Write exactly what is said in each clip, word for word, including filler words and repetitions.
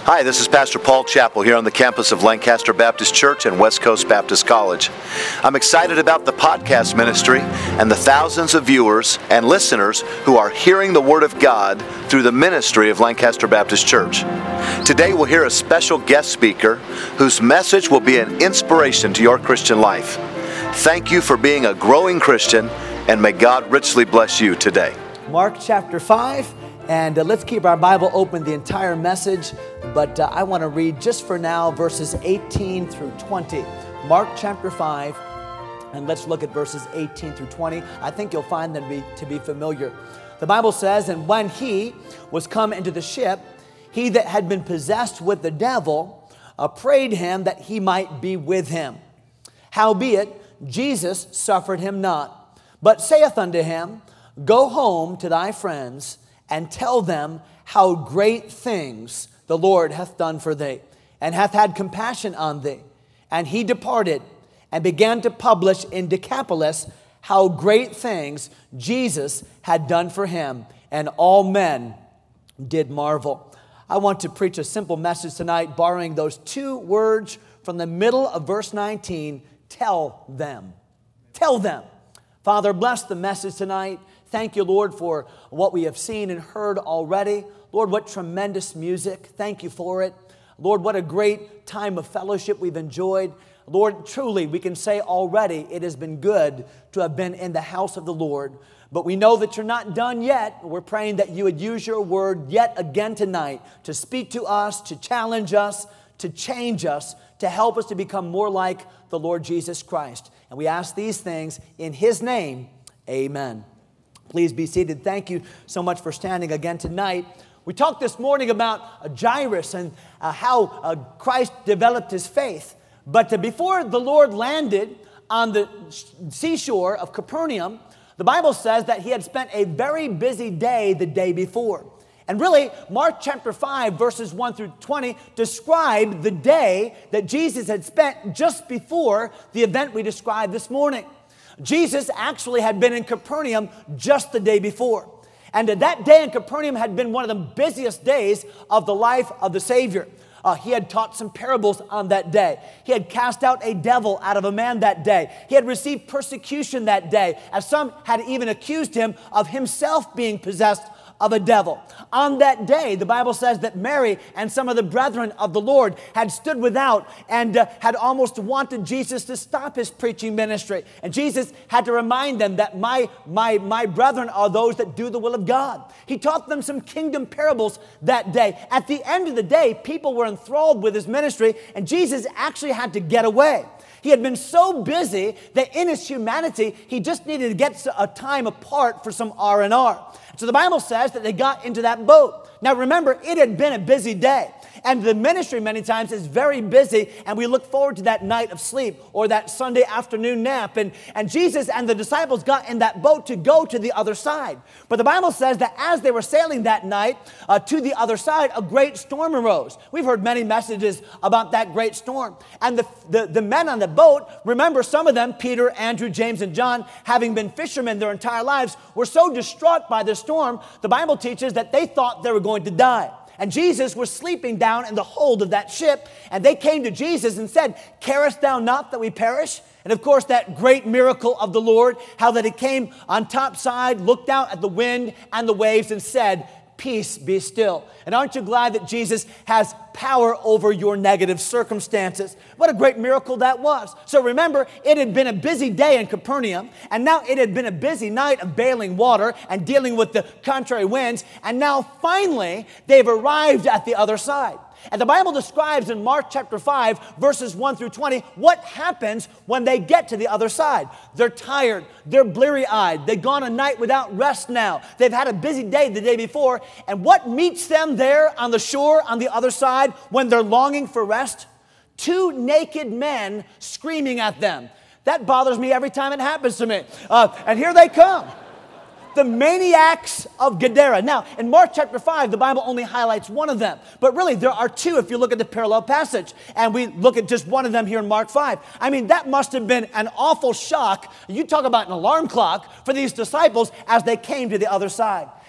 Hi, this is Pastor Paul Chappell here on the campus of Lancaster Baptist Church and West Coast Baptist College. I'm excited about the podcast ministry and the thousands of viewers and listeners who are hearing the Word of God through the ministry of Lancaster Baptist Church. Today we'll hear a special guest speaker whose message will be an inspiration to your Christian life. Thank you for being a growing Christian, and may God richly bless you today. Mark chapter five. And uh, let's keep our Bible open the entire message, but uh, I want to read just for now verses eighteen through twenty. Mark chapter five, and let's look at verses eighteen through twenty. I think you'll find them to be, to be familiar. The Bible says, "And when he was come into the ship, he that had been possessed with the devil uh, prayed him that he might be with him. Howbeit, Jesus suffered him not, but saith unto him, Go home to thy friends, and tell them how great things the Lord hath done for thee, and hath had compassion on thee. And he departed, and began to publish in Decapolis how great things Jesus had done for him, and all men did marvel." I want to preach a simple message tonight, borrowing those two words from the middle of verse nineteen, tell them. Tell them. Father, bless the message tonight. Thank you, Lord, for what we have seen and heard already. Lord, what tremendous music. Thank you for it. Lord, what a great time of fellowship we've enjoyed. Lord, truly, we can say already it has been good to have been in the house of the Lord. But we know that you're not done yet. We're praying that you would use your word yet again tonight to speak to us, to challenge us, to change us, to help us to become more like the Lord Jesus Christ. And we ask these things in His name. Amen. Please be seated. Thank you so much for standing again tonight. We talked this morning about uh, Jairus and uh, how uh, Christ developed his faith. But uh, before the Lord landed on the seashore of Capernaum, the Bible says that he had spent a very busy day the day before. And really, Mark chapter five, verses one through twenty, describe the day that Jesus had spent just before the event we described this morning. Jesus actually had been in Capernaum just the day before. And that day in Capernaum had been one of the busiest days of the life of the Savior. Uh, he had taught some parables on that day. He had cast out a devil out of a man that day. He had received persecution that day, as some had even accused him of himself being possessed of a devil. On that day, the Bible says that Mary and some of the brethren of the Lord had stood without and uh, had almost wanted Jesus to stop his preaching ministry. And Jesus had to remind them that my, my, my brethren are those that do the will of God. He taught them some kingdom parables that day. At the end of the day, people were enthralled with his ministry, and Jesus actually had to get away. He had been so busy that in his humanity, he just needed to get a time apart for some R and R. So the Bible says that they got into that boat. Now remember, it had been a busy day. And the ministry many times is very busy, and we look forward to that night of sleep or that Sunday afternoon nap. And, and Jesus and the disciples got in that boat to go to the other side. But the Bible says that as they were sailing that night uh, to the other side, a great storm arose. We've heard many messages about that great storm. And the, the, the men on the boat, remember some of them, Peter, Andrew, James, and John, having been fishermen their entire lives, were so distraught by the storm, the Bible teaches that they thought they were going to die. And Jesus was sleeping down in the hold of that ship, and they came to Jesus and said, "Carest thou not that we perish?" And of course, that great miracle of the Lord, how that he came on top side, looked out at the wind and the waves and said, "Peace, be still." And aren't you glad that Jesus has power over your negative circumstances? What a great miracle that was. So remember, it had been a busy day in Capernaum, and now it had been a busy night of bailing water and dealing with the contrary winds, and now finally they've arrived at the other side. And the Bible describes in Mark chapter five, verses one through twenty, what happens when they get to the other side. They're tired. They're bleary-eyed. They've gone a night without rest now. They've had a busy day the day before. And what meets them there on the shore on the other side when they're longing for rest? Two naked men screaming at them. That bothers me every time it happens to me. Uh, and here they come. The maniacs of Gadara. Now, in Mark chapter five, the Bible only highlights one of them. But really, there are two if you look at the parallel passage. And we look at just one of them here in Mark five. I mean, that must have been an awful shock. You talk about an alarm clock for these disciples as they came to the other side.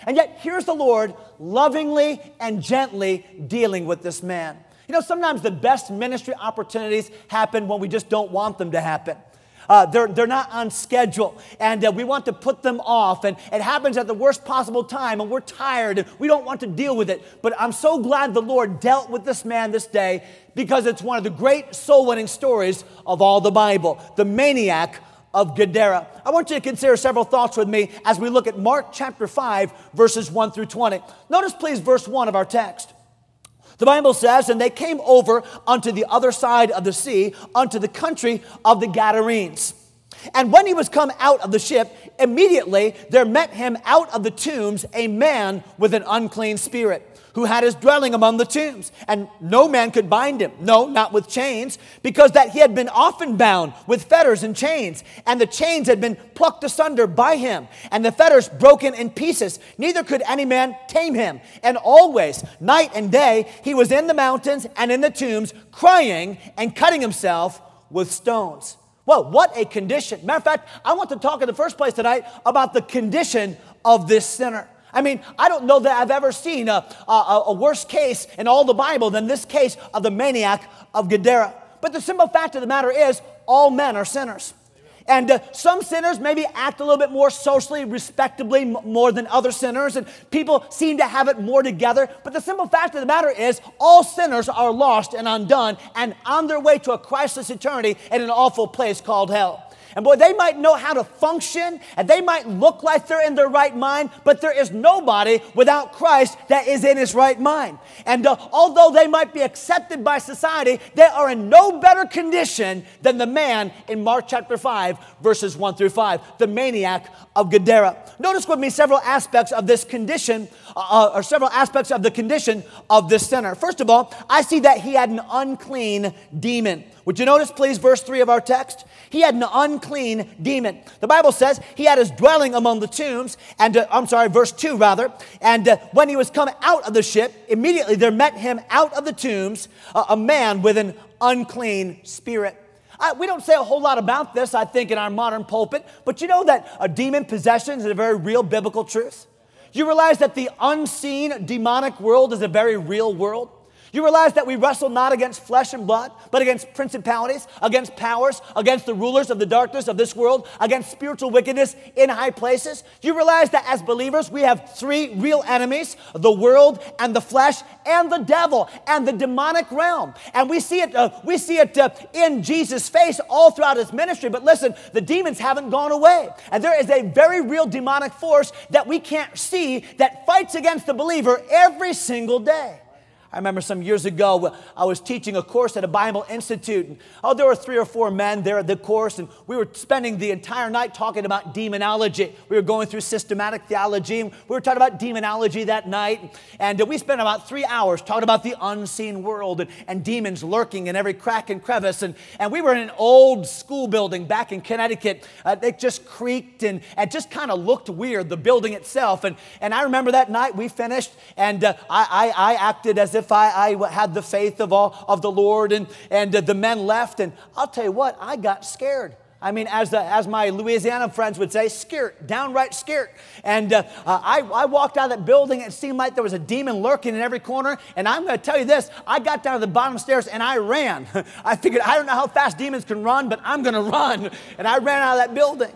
And yet here's the Lord lovingly and gently dealing with this man. You know, sometimes the best ministry opportunities happen when we just don't want them to happen. Uh, they're, they're not on schedule, and uh, we want to put them off, and it happens at the worst possible time, and we're tired, and we don't want to deal with it. But I'm so glad the Lord dealt with this man this day, because it's one of the great soul-winning stories of all the Bible, the maniac of Gadara. I want you to consider several thoughts with me as we look at Mark chapter five, verses one through twenty. Notice, please, verse one of our text. The Bible says, and they came over unto the other side of the sea, unto the country of the Gadarenes. And when he was come out of the ship, immediately there met him out of the tombs a man with an unclean spirit, who had his dwelling among the tombs. And no man could bind him, no, not with chains, because that he had been often bound with fetters and chains, and the chains had been plucked asunder by him, and the fetters broken in pieces. Neither could any man tame him. And always, night and day, he was in the mountains and in the tombs, crying and cutting himself with stones. Well, what a condition. Matter of fact, I want to talk in the first place tonight about the condition of this sinner. I mean, I don't know that I've ever seen a, a, a worse case in all the Bible than this case of the maniac of Gadara. But the simple fact of the matter is, all men are sinners. And uh, some sinners maybe act a little bit more socially, respectably, m- more than other sinners. And people seem to have it more together. But the simple fact of the matter is, all sinners are lost and undone and on their way to a Christless eternity in an awful place called hell. And boy, they might know how to function, and they might look like they're in their right mind, but there is nobody without Christ that is in his right mind. And uh, although they might be accepted by society, they are in no better condition than the man in Mark chapter five, verses one through five, the maniac of Gadara. Notice with me several aspects of this condition, uh, or several aspects of the condition of this sinner. First of all, I see that he had an unclean demon. Would you notice, please, verse three of our text? He had an unclean demon. The Bible says he had his dwelling among the tombs, and uh, I'm sorry, verse two rather, and uh, when he was come out of the ship, immediately there met him out of the tombs uh, a man with an unclean spirit. I, we don't say a whole lot about this, I think, in our modern pulpit, but you know that a demon possession is a very real biblical truth? You realize that the unseen demonic world is a very real world? You realize that we wrestle not against flesh and blood, but against principalities, against powers, against the rulers of the darkness of this world, against spiritual wickedness in high places. You realize that as believers, we have three real enemies, the world and the flesh and the devil and the demonic realm. And we see it, uh, we see it uh, in Jesus' face all throughout his ministry. But listen, the demons haven't gone away. And there is a very real demonic force that we can't see that fights against the believer every single day. I remember some years ago, I was teaching a course at a Bible Institute. And, oh, there were three or four men there at the course, and we were spending the entire night talking about demonology. We were going through systematic theology, and we were talking about demonology that night. And uh, we spent about three hours talking about the unseen world and, and demons lurking in every crack and crevice. And, and we were in an old school building back in Connecticut. Uh, it just creaked and, and just kind of looked weird, the building itself. And, and I remember that night we finished, and uh, I, I, I acted as if if I, I had the faith of all of the Lord, and, and uh, the men left, and I'll tell you what, I got scared. I mean, as the, as my Louisiana friends would say, scared, downright scared. And uh, uh, I, I walked out of that building, it seemed like there was a demon lurking in every corner, and I'm going to tell you this, I got down to the bottom stairs and I ran. I figured, I don't know how fast demons can run, but I'm going to run, and I ran out of that building.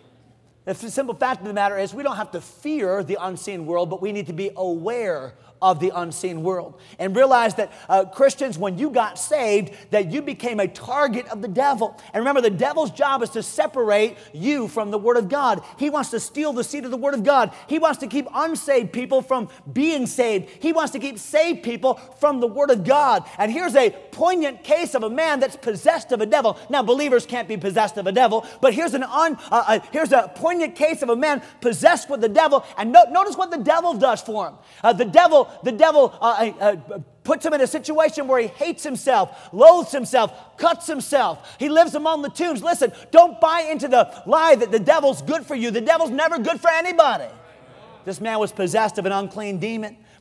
The simple fact of the matter is we don't have to fear the unseen world, but we need to be aware of the unseen world and realize that uh, Christians, when you got saved, that you became a target of the devil. And remember, the devil's job is to separate you from the Word of God. He wants to steal the seed of the Word of God. He wants to keep unsaved people from being saved. He wants to keep saved people from the Word of God. And here's a poignant case of a man that's possessed of a devil. Now, believers can't be possessed of a devil, but here's an un, uh, uh, here's a poignant case of a man possessed with the devil. And no, notice what the devil does for him. Uh, the devil The devil uh, uh, puts him in a situation where he hates himself, loathes himself, cuts himself. He lives among the tombs. Listen, don't buy into the lie that the devil's good for you. The devil's never good for anybody. This man was possessed of an unclean demon.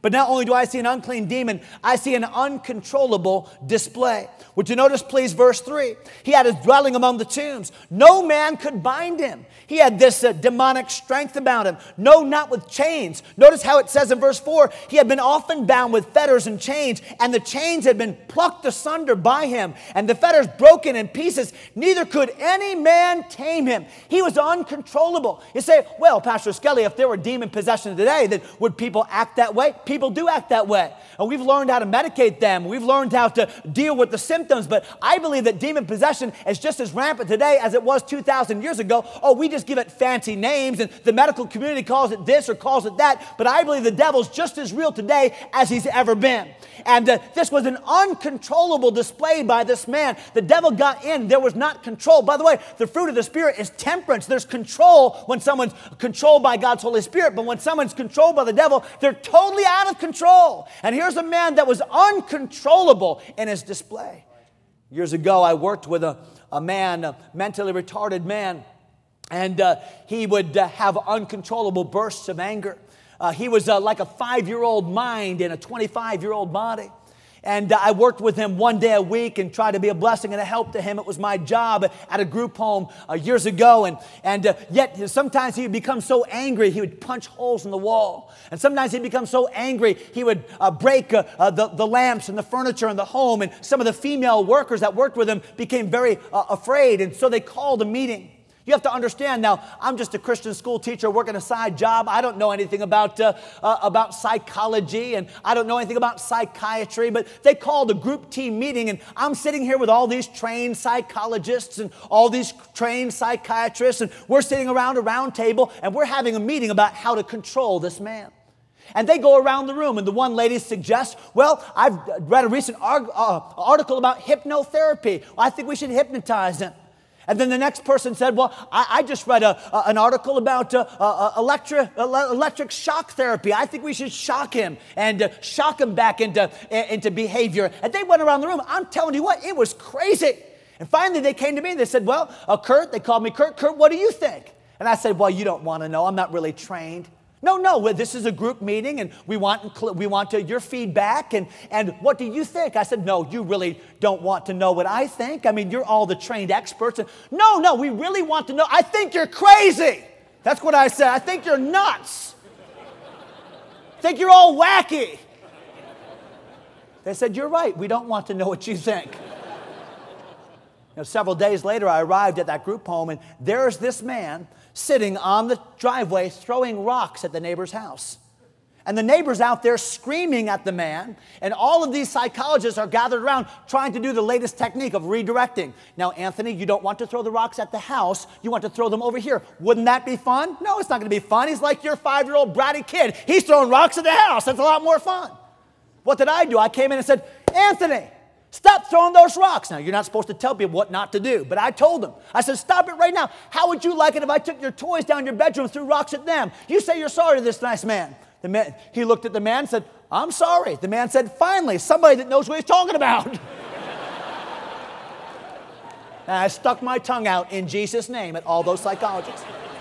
But not only do I see an unclean demon, I see an uncontrollable display. Would you notice, please, verse three? He had his dwelling among the tombs. No man could bind him. He had this uh, demonic strength about him. No, not with chains. Notice how it says in verse four, he had been often bound with fetters and chains, and the chains had been plucked asunder by him, and the fetters broken in pieces. Neither could any man tame him. He was uncontrollable. You say, well, Pastor Skelly, if there were demon possession today, then would people act that way? People do act that way. And we've learned how to medicate them. We've learned how to deal with the symptoms. But I believe that demon possession is just as rampant today as it was two thousand years ago. Oh, we just give it fancy names, and the medical community calls it this or calls it that. But I believe the devil's just as real today as he's ever been. And uh, this was an uncontrollable display by this man. The devil got in. There was not control. By the way, the fruit of the Spirit is temperance. There's control when someone's controlled by God's Holy Spirit. But when someone's controlled by the devil, they're totally out of control. And here's a man that was uncontrollable in his display. Years ago, I worked with a, a man, a mentally retarded man, and uh, he would uh, have uncontrollable bursts of anger. Uh, he was uh, like a five-year-old mind in a twenty-five-year-old body. And uh, I worked with him one day a week and tried to be a blessing and a help to him. It was my job at a group home uh, years ago. And, and uh, yet sometimes he would become so angry, he would punch holes in the wall. And sometimes he'd become so angry, he would uh, break uh, uh, the, the lamps and the furniture in the home. And some of the female workers that worked with him became very uh, afraid. And so they called a meeting. You have to understand now, I'm just a Christian school teacher working a side job. I don't know anything about, uh, uh, about psychology, and I don't know anything about psychiatry, but they called a group team meeting, and I'm sitting here with all these trained psychologists and all these trained psychiatrists, and we're sitting around a round table, and we're having a meeting about how to control this man. And they go around the room, and the one lady suggests, well, I've read a recent arg- uh, article about hypnotherapy. Well, I think we should hypnotize him. And then the next person said, well, I, I just read a, a, an article about uh, uh, electric, electric shock therapy. I think we should shock him and uh, shock him back into, into behavior. And they went around the room. I'm telling you what, it was crazy. And finally they came to me and they said, well, uh, Kurt, they called me Kurt. Kurt, what do you think? And I said, well, you don't want to know. I'm not really trained. No, no, well, this is a group meeting, and we want we want to, your feedback, and, and what do you think? I said, no, you really don't want to know what I think. I mean, you're all the trained experts. And, no, no, we really want to know. I think you're crazy. That's what I said. I think you're nuts. I think you're all wacky. They said, you're right. We don't want to know what you think. You know, several days later, I arrived at that group home, and there's this man sitting on the driveway throwing rocks at the neighbor's house. And the neighbor's out there screaming at the man, and all of these psychologists are gathered around trying to do the latest technique of redirecting. Now, Anthony, you don't want to throw the rocks at the house. You want to throw them over here. Wouldn't that be fun? No, it's not going to be fun. He's like your five-year-old bratty kid. He's throwing rocks at the house. That's a lot more fun. What did I do? I came in and said, Anthony, stop throwing those rocks. Now, you're not supposed to tell people what not to do, but I told them. I said, stop it right now. How would you like it if I took your toys down your bedroom and threw rocks at them? You say you're sorry to this nice man. The man, he looked at the man and said, I'm sorry. The man said, finally, somebody that knows what he's talking about. And I stuck my tongue out in Jesus' name at all those psychologists.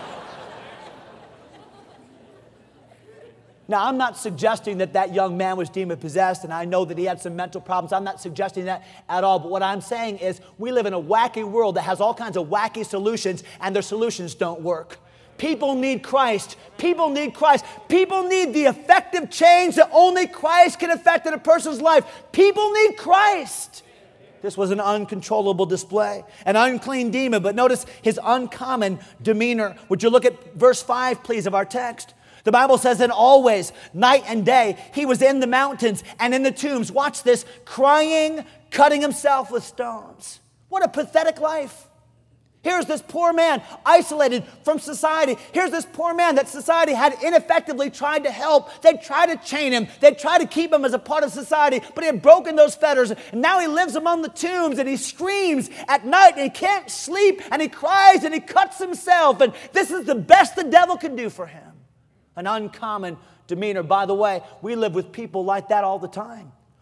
Now, I'm not suggesting that that young man was demon-possessed, and I know that he had some mental problems. I'm not suggesting that at all. But what I'm saying is we live in a wacky world that has all kinds of wacky solutions, and their solutions don't work. People need Christ. People need Christ. People need the effective change that only Christ can effect in a person's life. People need Christ. This was an uncontrollable display, an unclean demon. But notice his uncommon demeanor. Would you look at verse five, please, of our text? The Bible says that always, night and day, he was in the mountains and in the tombs. Watch this, crying, cutting himself with stones. What a pathetic life. Here's this poor man isolated from society. Here's this poor man that society had ineffectively tried to help. They tried to chain him. They tried to keep him as a part of society, but he had broken those fetters. And now he lives among the tombs, and he screams at night, and he can't sleep, and he cries, and he cuts himself. And this is the best the devil can do for him. An uncommon demeanor. By the way, we live with people like that all the time.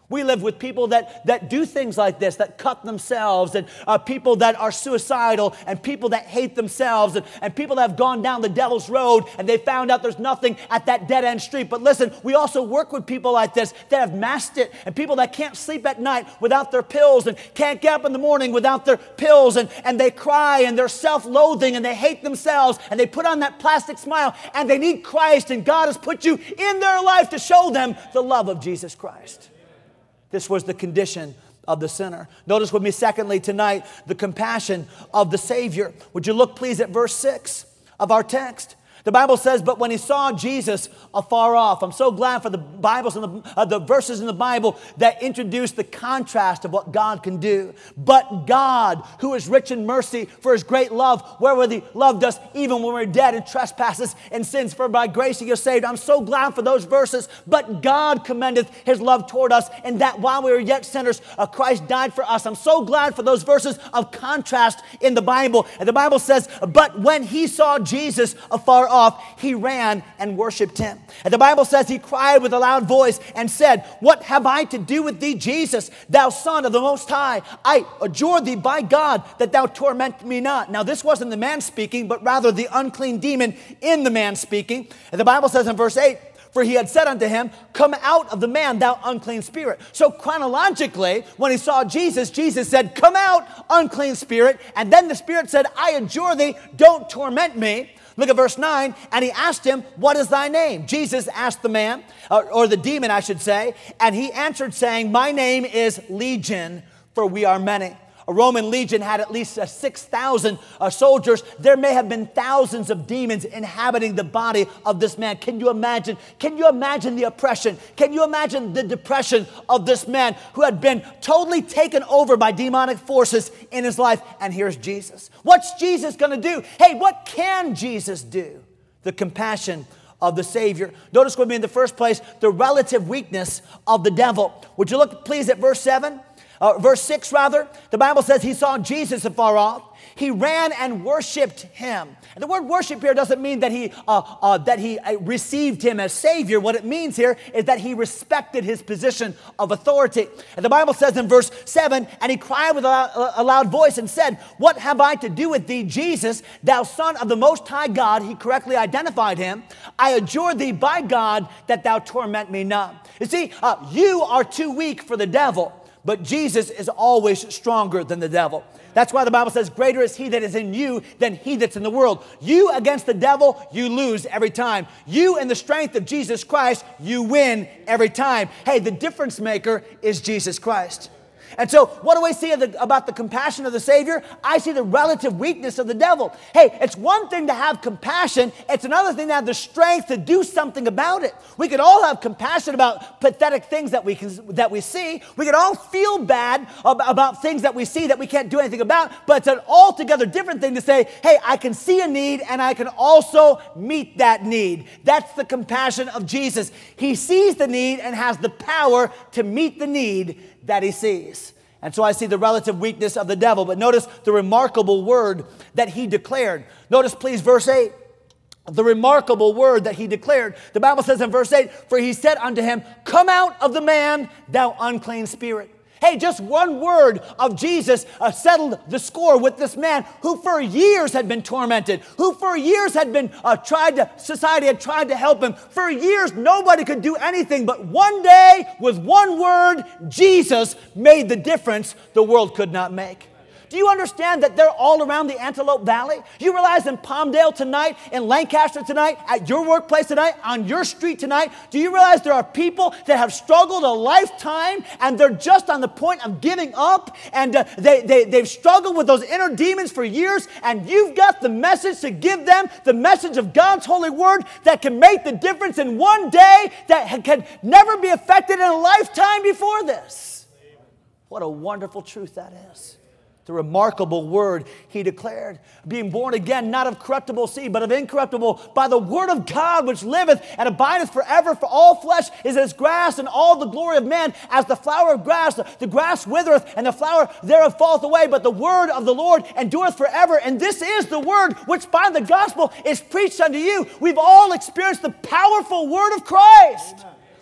We live with people that, that do things like this, that cut themselves, and uh, people that are suicidal, and people that hate themselves, and, and people that have gone down the devil's road, and they found out there's nothing at that dead-end street. But listen, we also work with people like this that have masked it, and people that can't sleep at night without their pills, and can't get up in the morning without their pills, and, and they cry, and they're self-loathing, and they hate themselves, and they put on that plastic smile, and they need Christ, and God has put you in their life to show them the love of Jesus Christ. This was the condition of the sinner. Notice with me, secondly, tonight, the compassion of the Savior. Would you look, please, at verse six of our text? The Bible says, but when he saw Jesus afar off. I'm so glad for the Bibles and the, uh, the verses in the Bible that introduce the contrast of what God can do. But God, who is rich in mercy for his great love, wherewith he loved us even when we were dead in trespasses and sins, for by grace you are saved. I'm so glad for those verses. But God commendeth his love toward us, in that while we were yet sinners, uh, Christ died for us. I'm so glad for those verses of contrast in the Bible. And the Bible says, but when he saw Jesus afar off, off, he ran and worshiped him. And the Bible says he cried with a loud voice and said, what have I to do with thee, Jesus, thou Son of the Most High? I adjure thee by God that thou torment me not. Now this wasn't the man speaking, but rather the unclean demon in the man speaking. And the Bible says in verse eight, for he had said unto him, come out of the man, thou unclean spirit. So chronologically, when he saw Jesus, Jesus said, come out, unclean spirit. And then the spirit said, I adjure thee, don't torment me. Look at verse nine, and he asked him, what is thy name? Jesus asked the man, or, or the demon, I should say, and he answered saying, my name is Legion, for we are many. A Roman legion had at least uh, six thousand uh, soldiers. There may have been thousands of demons inhabiting the body of this man. Can you imagine? Can you imagine the oppression? Can you imagine the depression of this man who had been totally taken over by demonic forces in his life? And here's Jesus. What's Jesus going to do? Hey, what can Jesus do? The compassion of the Savior. Notice with me in the first place, the relative weakness of the devil. Would you look please at verse seven? Uh, verse six, rather, the Bible says he saw Jesus afar off. He ran and worshiped him. And the word worship here doesn't mean that he uh, uh, that he uh, received him as Savior. What it means here is that he respected his position of authority. And the Bible says in verse seven, and he cried with a, a loud voice and said, what have I to do with thee, Jesus, thou Son of the Most High God? He correctly identified him. I adjure thee by God that thou torment me not. You see, uh, you are too weak for the devil. But Jesus is always stronger than the devil. That's why the Bible says, greater is he that is in you than he that's in the world. You against the devil, you lose every time. You in the strength of Jesus Christ, you win every time. Hey, the difference maker is Jesus Christ. And so what do I see about the compassion of the Savior? I see the relative weakness of the devil. Hey, it's one thing to have compassion. It's another thing to have the strength to do something about it. We could all have compassion about pathetic things that we can, that we see. We could all feel bad about things that we see that we can't do anything about. But it's an altogether different thing to say, hey, I can see a need and I can also meet that need. That's the compassion of Jesus. He sees the need and has the power to meet the need that he sees. And so I see the relative weakness of the devil. But notice the remarkable word that he declared. Notice please verse eight. The remarkable word that he declared. The Bible says in verse eight, for he said unto him, come out of the man, thou unclean spirit. Hey, just one word of Jesus uh, settled the score with this man who for years had been tormented, who for years had been uh, tried to, society had tried to help him. For years, nobody could do anything, but one day, with one word, Jesus made the difference the world could not make. Do you understand that they're all around the Antelope Valley? You realize in Palmdale tonight, in Lancaster tonight, at your workplace tonight, on your street tonight, do you realize there are people that have struggled a lifetime and they're just on the point of giving up and uh, they, they, they've struggled with those inner demons for years, and you've got the message to give them, the message of God's holy word that can make the difference in one day that can never be affected in a lifetime before this. What a wonderful truth that is. The remarkable word he declared, being born again, not of corruptible seed, but of incorruptible, by the word of God, which liveth and abideth forever. For all flesh is as grass, and all the glory of man as the flower of grass. The grass withereth, and the flower thereof falleth away, but the word of the Lord endureth forever. And this is the word which by the gospel is preached unto you. We've all experienced the powerful word of Christ.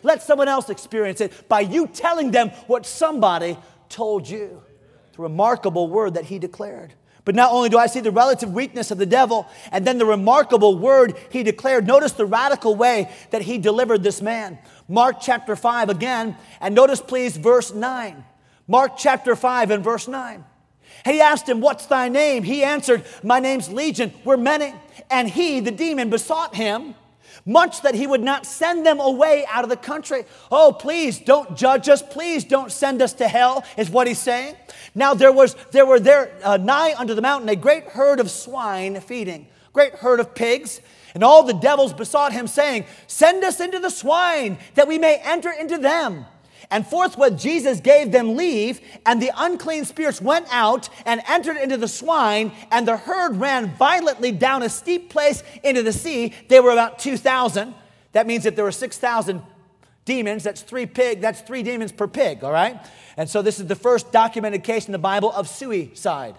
Let someone else experience it by you telling them what somebody told you. It's a remarkable word that he declared. But not only do I see the relative weakness of the devil, and then the remarkable word he declared, notice the radical way that he delivered this man. Mark chapter five again, and notice please verse nine. Mark chapter five and verse nine. He asked him, what's thy name? He answered, my name's Legion, we're many. And he, the demon, besought him much that he would not send them away out of the country. Oh, please don't judge us. Please don't send us to hell, is what he's saying. Now there was there were there uh, nigh unto the mountain a great herd of swine feeding, great herd of pigs. And all the devils besought him, saying, send us into the swine, that we may enter into them. And forthwith Jesus gave them leave, and the unclean spirits went out and entered into the swine, and the herd ran violently down a steep place into the sea. They were about two thousand. That means if there were six thousand demons, that's three pig, that's three demons per pig, all right? And so this is the first documented case in the Bible of suicide.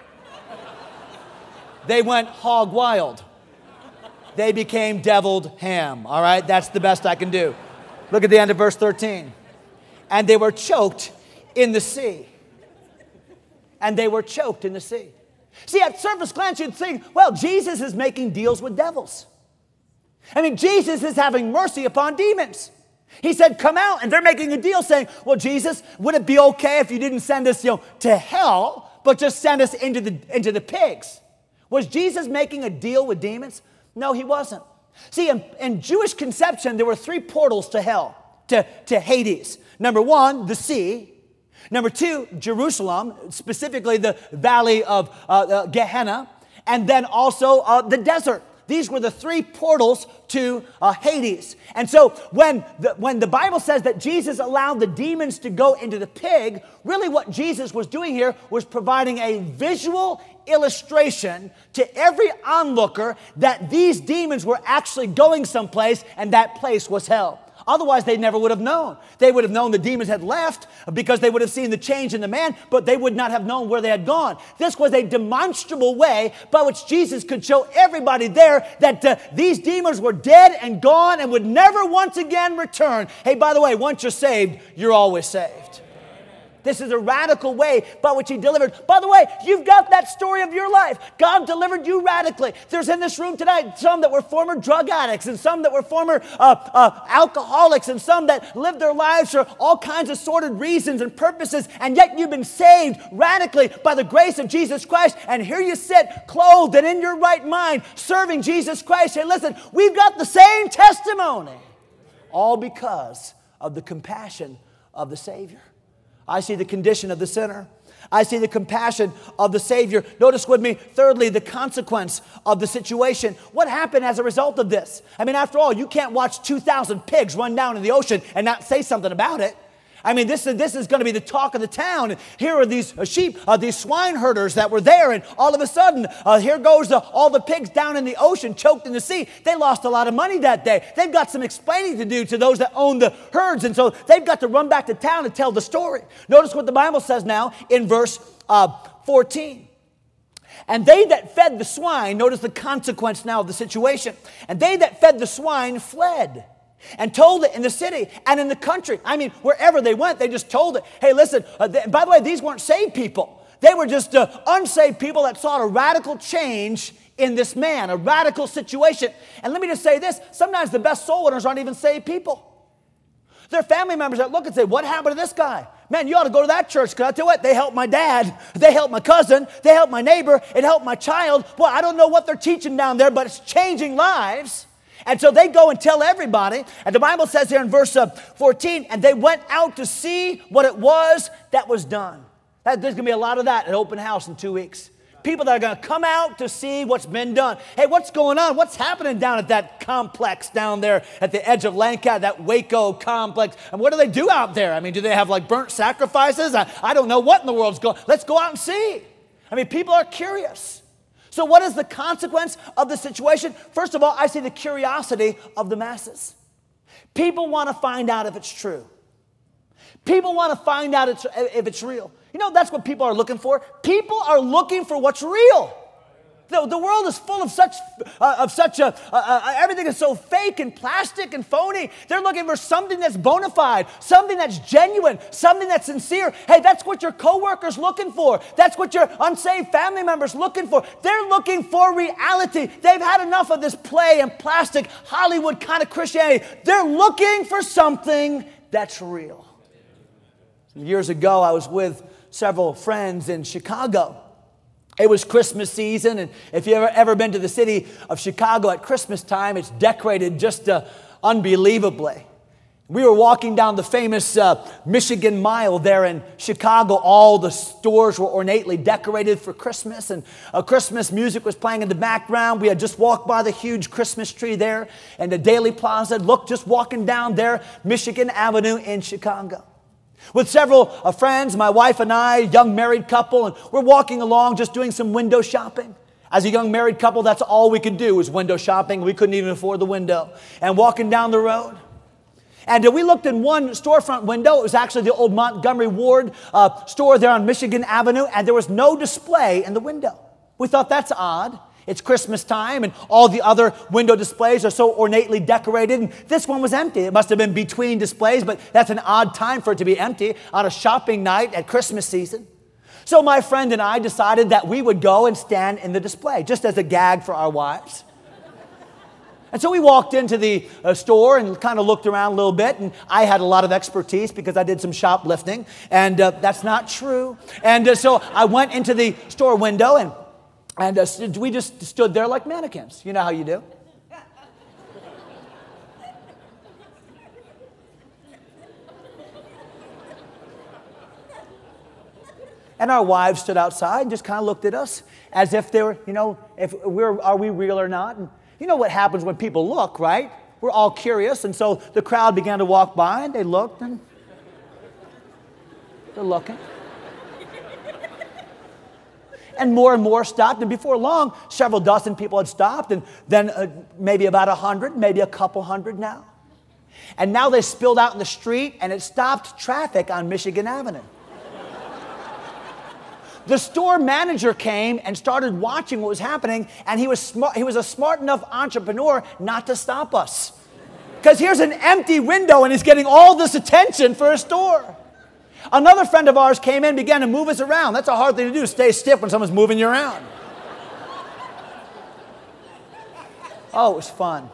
They went hog wild. They became deviled ham, all right? That's the best I can do. Look at the end of verse thirteen. And they were choked in the sea. And they were choked in the sea. See, at surface glance, you'd think, well, Jesus is making deals with devils. I mean, Jesus is having mercy upon demons. He said, come out. And they're making a deal saying, well, Jesus, would it be okay if you didn't send us, you know, to hell, but just send us into the, into the pigs? Was Jesus making a deal with demons? No, he wasn't. See, in, in Jewish conception, there were three portals to hell, to, to Hades. Number one, the sea. Number two, Jerusalem, specifically the valley of uh, uh, Gehenna. And then also uh, the desert. These were the three portals to uh, Hades. And so when the, when the Bible says that Jesus allowed the demons to go into the pig, really what Jesus was doing here was providing a visual illustration to every onlooker that these demons were actually going someplace, and that place was hell. Otherwise, they never would have known. They would have known the demons had left because they would have seen the change in the man, but they would not have known where they had gone. This was a demonstrable way by which Jesus could show everybody there that uh, these demons were dead and gone and would never once again return. Hey, by the way, once you're saved, you're always saved. This is a radical way by which he delivered. By the way, you've got that story of your life. God delivered you radically. There's in this room tonight some that were former drug addicts, and some that were former uh, uh, alcoholics, and some that lived their lives for all kinds of sordid reasons and purposes, and yet you've been saved radically by the grace of Jesus Christ. And here you sit, clothed and in your right mind, serving Jesus Christ. Hey, listen, we've got the same testimony, all because of the compassion of the Savior. I see the condition of the sinner. I see the compassion of the Savior. Notice with me, thirdly, the consequence of the situation. What happened as a result of this? I mean, after all, you can't watch two thousand pigs run down in the ocean and not say something about it. I mean, this is, this is going to be the talk of the town. Here are these uh, sheep, uh, these swine herders that were there, and all of a sudden, uh, here goes uh, all the pigs down in the ocean, choked in the sea. They lost a lot of money that day. They've got some explaining to do to those that own the herds, and so they've got to run back to town and tell the story. Notice what the Bible says now in verse uh, fourteen. And they that fed the swine, notice the consequence now of the situation, and they that fed the swine fled, and told it in the city and in the country. I mean, wherever they went, they just told it. Hey, listen, uh, they, by the way, these weren't saved people. They were just uh, unsaved people that sought a radical change in this man, a radical situation. And let me just say this, sometimes the best soul winners aren't even saved people. They're family members that look and say, what happened to this guy? Man, you ought to go to that church, because I tell you what, they helped my dad, they helped my cousin, they helped my neighbor, it helped my child. Well, I don't know what they're teaching down there, but it's changing lives. And so they go and tell everybody. And the Bible says here in verse fourteen, and they went out to see what it was that was done. That, there's going to be a lot of that at Open House in two weeks. People that are going to come out to see what's been done. Hey, what's going on? What's happening down at that complex down there at the edge of Lancaster, that Waco complex? And what do they do out there? I mean, do they have like burnt sacrifices? I, I don't know what in the world's going on. Let's go out and see. I mean, people are curious. So what is the consequence of the situation? First of all, I see the curiosity of the masses. People want to find out if it's true. People want to find out if it's real. You know, that's what people are looking for. People are looking for what's real. The, the world is full of such, uh, of such a, uh, uh, everything is so fake and plastic and phony. They're looking for something that's bona fide, something that's genuine, something that's sincere. Hey, that's what your coworker's looking for. That's what your unsaved family member's looking for. They're looking for reality. They've had enough of this play and plastic Hollywood kind of Christianity. They're looking for something that's real. Years ago, I was with several friends in Chicago. It was Christmas season, and if you've ever, ever been to the city of Chicago at Christmas time, it's decorated just uh, unbelievably. We were walking down the famous uh, Michigan Mile there in Chicago. All the stores were ornately decorated for Christmas, and uh, Christmas music was playing in the background. We had just walked by the huge Christmas tree there and the Daily Plaza. Look, just walking down there, Michigan Avenue in Chicago. With several uh, friends, my wife and I, young married couple, and we're walking along just doing some window shopping. As a young married couple, that's all we could do was window shopping. We couldn't even afford the window. And walking down the road. And uh, we looked in one storefront window. It was actually the old Montgomery Ward uh, store there on Michigan Avenue, and there was no display in the window. We thought, that's odd. It's Christmas time, and all the other window displays are so ornately decorated, and this one was empty. It must have been between displays, but that's an odd time for it to be empty on a shopping night at Christmas season. So my friend and I decided that we would go and stand in the display, just as a gag for our wives. And so we walked into the uh, store and kind of looked around a little bit, and I had a lot of expertise because I did some shoplifting, and uh, that's not true. And uh, so I went into the store window, and And uh, we just stood there like mannequins. You know how you do. And our wives stood outside and just kind of looked at us as if they were, you know, if we're, are we real or not? And you know what happens when people look, right? We're all curious. And so the crowd began to walk by, and they looked, and they're looking. And more and more stopped, and before long, several dozen people had stopped, and then uh, maybe about a hundred, maybe a couple hundred now. And now they spilled out in the street, and it stopped traffic on Michigan Avenue. The store manager came and started watching what was happening, and he was smart, he was a smart enough entrepreneur not to stop us. Because here's an empty window, and he's getting all this attention for a store. Another friend of ours came in and began to move us around. That's a hard thing to do, stay stiff when someone's moving you around. Oh, it was fun.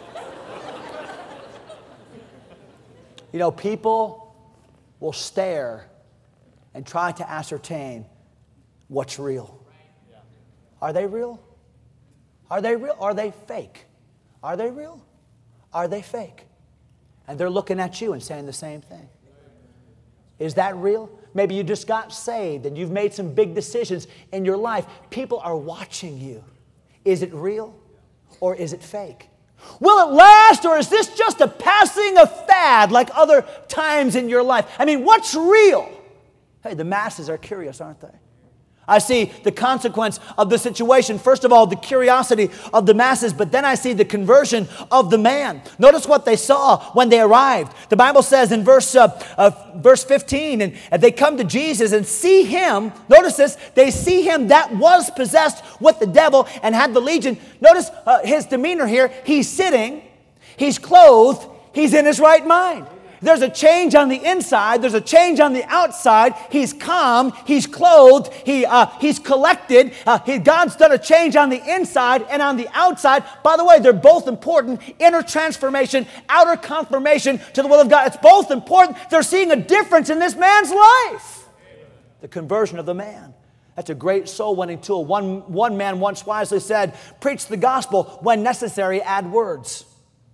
You know, people will stare and try to ascertain what's real. Are they real? Are they real? Are they fake? Are they real? Are they fake? And they're looking at you and saying the same thing. Is that real? Maybe you just got saved and you've made some big decisions in your life. People are watching you. Is it real or is it fake? Will it last, or is this just a passing of fad like other times in your life? I mean, what's real? Hey, the masses are curious, aren't they? I see the consequence of the situation. First of all, the curiosity of the masses, but then I see the conversion of the man. Notice what they saw when they arrived. The Bible says in verse uh, uh, verse fifteen, and, and they come to Jesus and see him. Notice this, they see him that was possessed with the devil and had the legion. Notice uh, his demeanor here. He's sitting, he's clothed, he's in his right mind. There's a change on the inside. There's a change on the outside. He's calm. He's clothed. He, uh, he's collected. Uh, he, God's done a change on the inside and on the outside. By the way, they're both important. Inner transformation, outer confirmation to the will of God. It's both important. They're seeing a difference in this man's life. The conversion of the man. That's a great soul-winning tool. One, one man once wisely said, preach the gospel. When necessary, add words.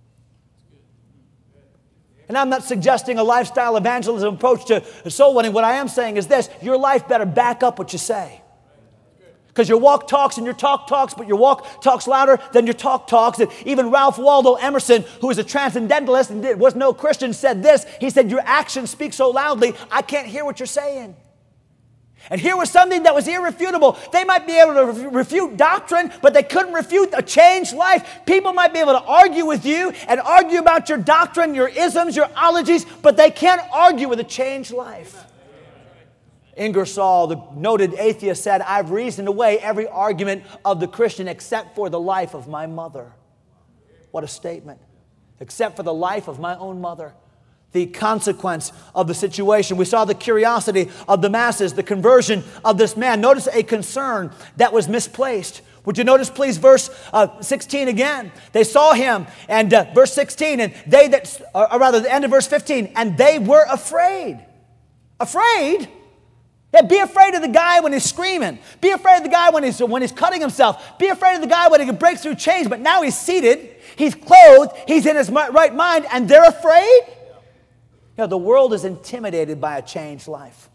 And I'm not suggesting a lifestyle evangelism approach to soul winning. What I am saying is this: your life better back up what you say. Because your walk talks and your talk talks, but your walk talks louder than your talk talks. And even Ralph Waldo Emerson, who is a transcendentalist and was no Christian, said this. He said, your actions speak so loudly, I can't hear what you're saying. And here was something that was irrefutable. They might be able to refute doctrine, but they couldn't refute a changed life. People might be able to argue with you and argue about your doctrine, your isms, your ologies, but they can't argue with a changed life. Ingersoll, the noted atheist, said, "I've reasoned away every argument of the Christian except for the life of my mother." What a statement. Except for the life of my own mother. The consequence of the situation. We saw the curiosity of the masses, the conversion of this man. Notice a concern that was misplaced. Would you notice, please, verse uh, sixteen again? They saw him, and uh, verse sixteen, and they that, or rather, the end of verse fifteen, and they were afraid. Afraid? Yeah, be afraid of the guy when he's screaming. Be afraid of the guy when he's, when he's cutting himself. Be afraid of the guy when he can break through chains. But now he's seated, he's clothed, he's in his right mind, and they're afraid? You know, the world is intimidated by a changed life.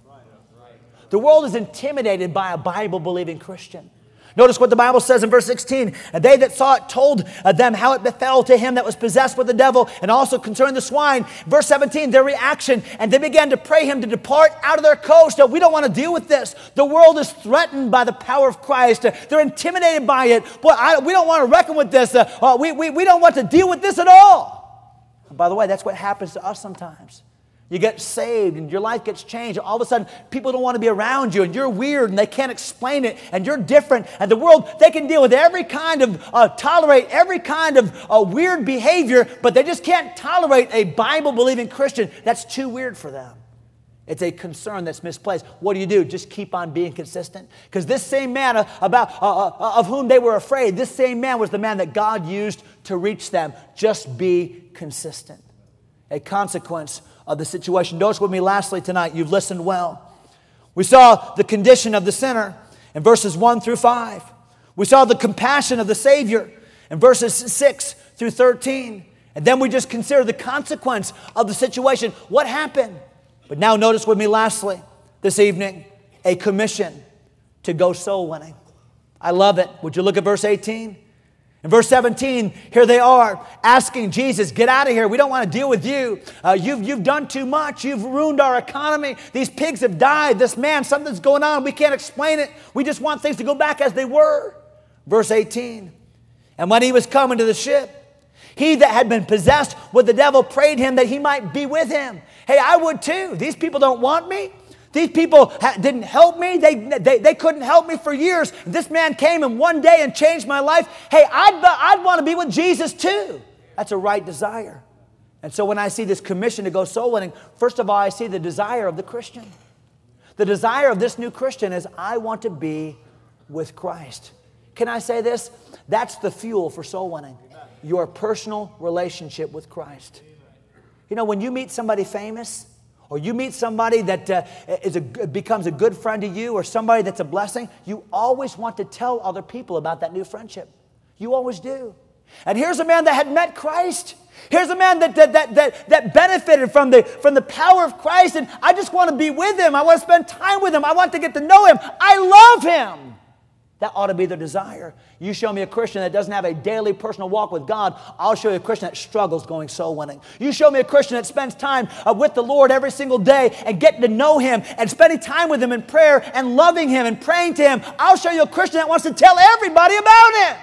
The world is intimidated by a Bible-believing Christian. Notice what the Bible says in verse sixteen. "And they that saw it told them how it befell to him that was possessed with the devil, and also concerning the swine." Verse seventeen, their reaction. "And they began to pray him to depart out of their coast." Now, we don't want to deal with this. The world is threatened by the power of Christ. They're intimidated by it. Boy, I, we don't want to reckon with this. Uh, uh, we, we, we don't want to deal with this at all. And by the way, that's what happens to us sometimes. You get saved and your life gets changed. All of a sudden, people don't want to be around you, and you're weird and they can't explain it, and you're different. And the world, they can deal with every kind of, uh, tolerate every kind of uh, weird behavior, but they just can't tolerate a Bible-believing Christian. That's too weird for them. It's a concern that's misplaced. What do you do? Just keep on being consistent? Because this same man uh, about uh, uh, of whom they were afraid, this same man was the man that God used to reach them. Just be consistent. A consequence of the situation. Notice with me lastly tonight, you've listened well. We saw the condition of the sinner in verses one through five. We saw the compassion of the Savior in verses six through thirteen. And then we just consider the consequence of the situation. What happened? But now notice with me lastly this evening, a commission to go soul winning. I love it. Would you look at verse eighteen? In verse seventeen, here they are asking Jesus, "Get out of here. We don't want to deal with you. Uh, you've, you've done too much. You've ruined our economy. These pigs have died. This man, something's going on. We can't explain it. We just want things to go back as they were." Verse eighteen, "And when he was coming to the ship, he that had been possessed with the devil prayed him that he might be with him." Hey, I would too. These people don't want me. These people ha- didn't help me. They, they, they couldn't help me for years. This man came in one day and changed my life. Hey, I'd, I'd want to be with Jesus too. That's a right desire. And so when I see this commission to go soul winning, first of all, I see the desire of the Christian. The desire of this new Christian is, I want to be with Christ. Can I say this? That's the fuel for soul winning. Your personal relationship with Christ. You know, when you meet somebody famous, or you meet somebody that uh, is a, becomes a good friend to you, or somebody that's a blessing, you always want to tell other people about that new friendship. You always do. And here's a man that had met Christ. Here's a man that, that, that, that, that benefited from the, from the power of Christ, and I just want to be with him. I want to spend time with him. I want to get to know him. I love him. That ought to be the desire. You show me a Christian that doesn't have a daily personal walk with God, I'll show you a Christian that struggles going soul winning. You show me a Christian that spends time uh, with the Lord every single day and getting to know him and spending time with him in prayer and loving him and praying to him. I'll show you a Christian that wants to tell everybody about him.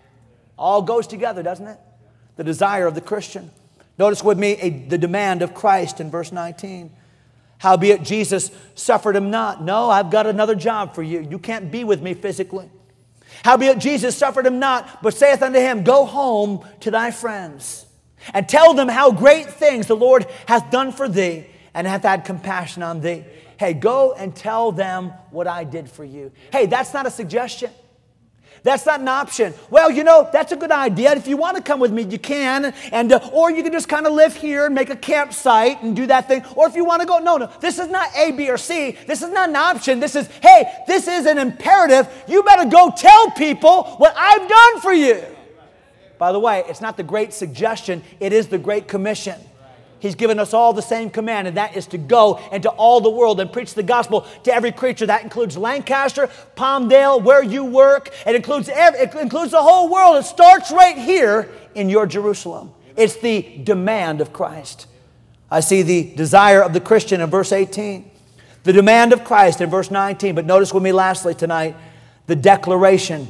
All goes together, doesn't it? The desire of the Christian. Notice with me a, the demand of Christ in verse nineteen. "Howbeit Jesus suffered him not." No, I've got another job for you. You can't be with me physically. "Howbeit Jesus suffered him not, but saith unto him, Go home to thy friends, and tell them how great things the Lord hath done for thee, and hath had compassion on thee." Hey, go and tell them what I did for you. Hey, that's not a suggestion. That's not an option. Well, you know, that's a good idea. If you want to come with me, you can. And uh, or you can just kind of live here and make a campsite and do that thing. Or if you want to go, no, no. This is not A, B, or C. This is not an option. This is, hey, this is an imperative. You better go tell people what I've done for you. By the way, it's not the great suggestion. It is the great commission. He's given us all the same command, and that is to go into all the world and preach the gospel to every creature. That includes Lancaster, Palmdale, where you work. It includes every, it includes the whole world. It starts right here in your Jerusalem. It's the demand of Christ. I see the desire of the Christian in verse eighteen. The demand of Christ in verse nineteen. But notice with me lastly tonight, the declaration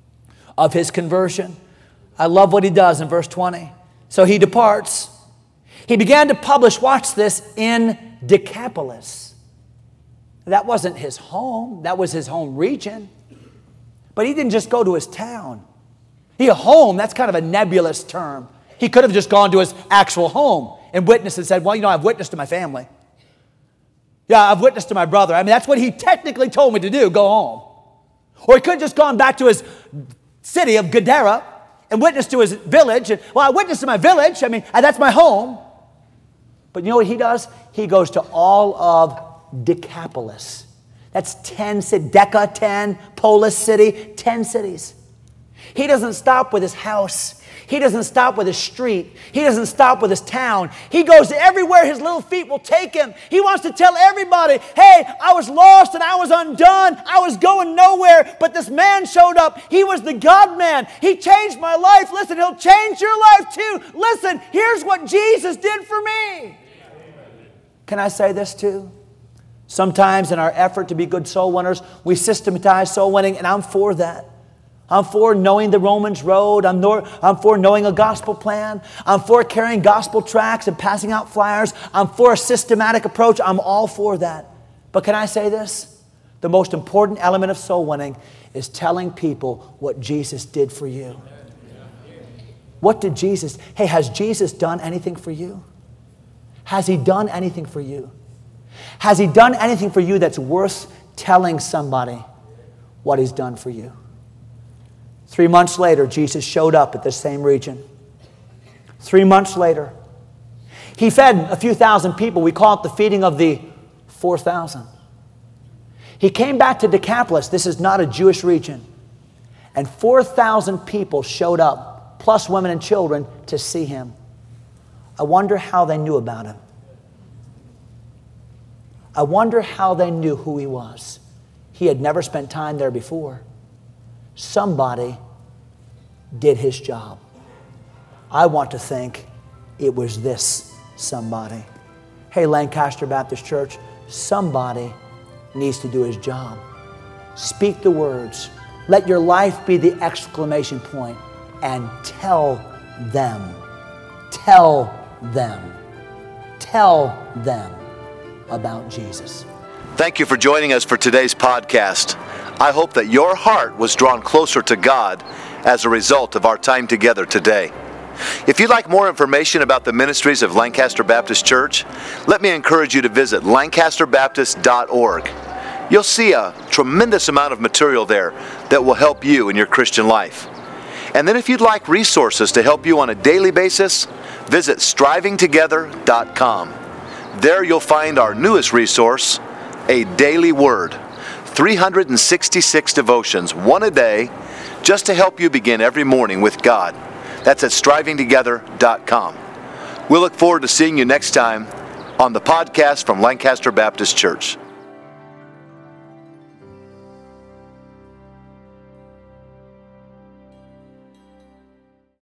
of his conversion. I love what he does in verse twenty. So he departs. He began to publish, watch this, in Decapolis. That wasn't his home. That was his home region. But he didn't just go to his town. He, a home, that's kind of a nebulous term. He could have just gone to his actual home and witnessed and said, well, you know, I've witnessed to my family. Yeah, I've witnessed to my brother. I mean, that's what he technically told me to do, go home. Or he could have just gone back to his city of Gadara and witnessed to his village. And, well, I witnessed to my village. I mean, that's my home. But you know what he does? He goes to all of Decapolis. That's ten cities. Deca, ten. Polis city, ten cities. He doesn't stop with his house. He doesn't stop with his street. He doesn't stop with his town. He goes everywhere his little feet will take him. He wants to tell everybody, hey, I was lost and I was undone. I was going nowhere, but this man showed up. He was the God man. He changed my life. Listen, he'll change your life too. Listen, here's what Jesus did for me. Can I say this too? Sometimes in our effort to be good soul winners, we systematize soul winning, and I'm for that. I'm for knowing the Romans road. I'm, nor, I'm for knowing a gospel plan. I'm for carrying gospel tracts and passing out flyers. I'm for a systematic approach. I'm all for that. But can I say this? The most important element of soul winning is telling people what Jesus did for you. What did Jesus... Hey, has Jesus done anything for you? Has He done anything for you? Has He done anything for you that's worth telling somebody what He's done for you? Three months later, Jesus showed up at the same region. Three months later, He fed a few thousand people. We call it the feeding of the four thousand. He came back to Decapolis. This is not a Jewish region. And four thousand people showed up, plus women and children, to see Him. I wonder how they knew about Him. I wonder how they knew who He was. He had never spent time there before. Somebody did His job. I want to think it was this somebody. Hey, Lancaster Baptist Church, somebody needs to do his job. Speak the words. Let your life be the exclamation point and tell them. Tell them. Tell them about Jesus. Thank you for joining us for today's podcast. I hope that your heart was drawn closer to God as a result of our time together today. If you'd like more information about the ministries of Lancaster Baptist Church, let me encourage you to visit lancaster baptist dot org. You'll see a tremendous amount of material there that will help you in your Christian life. And then if you'd like resources to help you on a daily basis, visit striving together dot com. There you'll find our newest resource, A Daily Word. three hundred sixty-six devotions, one a day, just to help you begin every morning with God. That's at striving together dot com. We'll look forward to seeing you next time on the podcast from Lancaster Baptist Church.